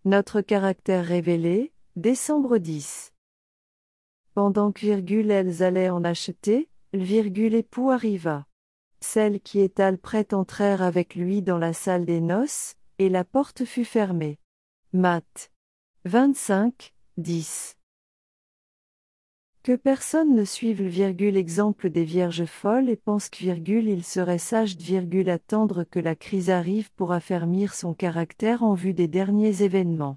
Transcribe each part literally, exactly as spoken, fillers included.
Notre caractère révélé, décembre dix. Pendant que virgule, elles allaient en acheter, le virgule époux arriva. Celles qui étaient prêtes entrèrent avec lui dans la salle des noces, et la porte fut fermée. Matthieu vingt-cinq, dix. Que personne ne suive le virgule exemple des vierges folles et pense que virgule il serait sage de virgule attendre que la crise arrive pour affermir son caractère en vue des derniers événements.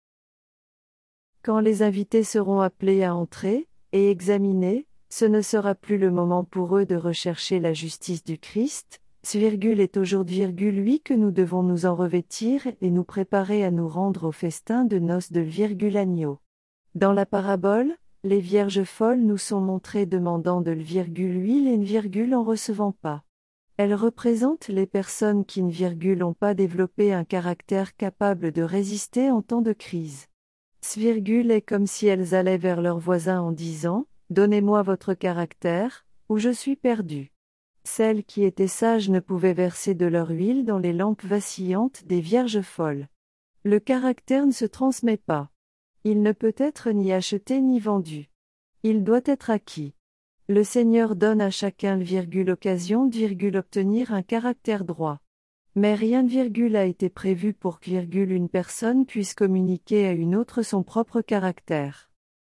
Quand les invités seront appelés à entrer, et examinés, ce ne sera plus le moment pour eux de rechercher la justice du Christ. Ce virgule est au jour de virgule lui que nous devons nous en revêtir et nous préparer à nous rendre au festin de noces de virgule agneau. Dans la parabole, les vierges folles nous sont montrées demandant de l'huile et une virgule en recevant pas. Elles représentent les personnes qui ne virgule ont pas développé un caractère capable de résister en temps de crise. Ce virgule est comme si elles allaient vers leurs voisins en disant « Donnez-moi votre caractère, ou je suis perdu ». Celles qui étaient sages ne pouvaient verser de leur huile dans les lampes vacillantes des vierges folles. Le caractère ne se transmet pas. Il ne peut être ni acheté ni vendu. Il doit être acquis. Le Seigneur donne à chacun le virgule occasion de virgule obtenir un caractère droit. Mais rien de virgule a été prévu pour que virgule une personne puisse communiquer à une autre son propre caractère.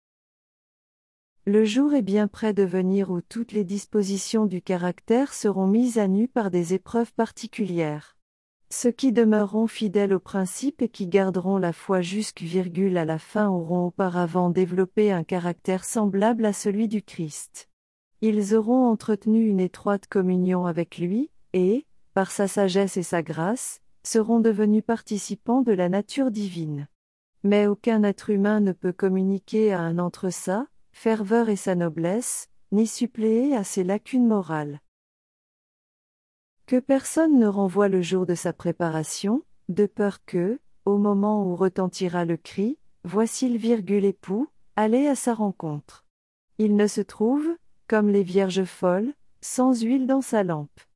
Le jour est bien près de venir où toutes les dispositions du caractère seront mises à nu par des épreuves particulières. Ceux qui demeureront fidèles au principe et qui garderont la foi jusqu'à virgule à la fin auront auparavant développé un caractère semblable à celui du Christ. Ils auront entretenu une étroite communion avec lui, et, par sa sagesse et sa grâce, seront devenus participants de la nature divine. Mais aucun être humain ne peut communiquer à un entre sa ferveur et sa noblesse, ni suppléer à ses lacunes morales. Que personne ne renvoie le jour de sa préparation, de peur que, au moment où retentira le cri, voici le virgule époux, allez à sa rencontre. Il ne se trouve, comme les vierges folles, sans huile dans sa lampe.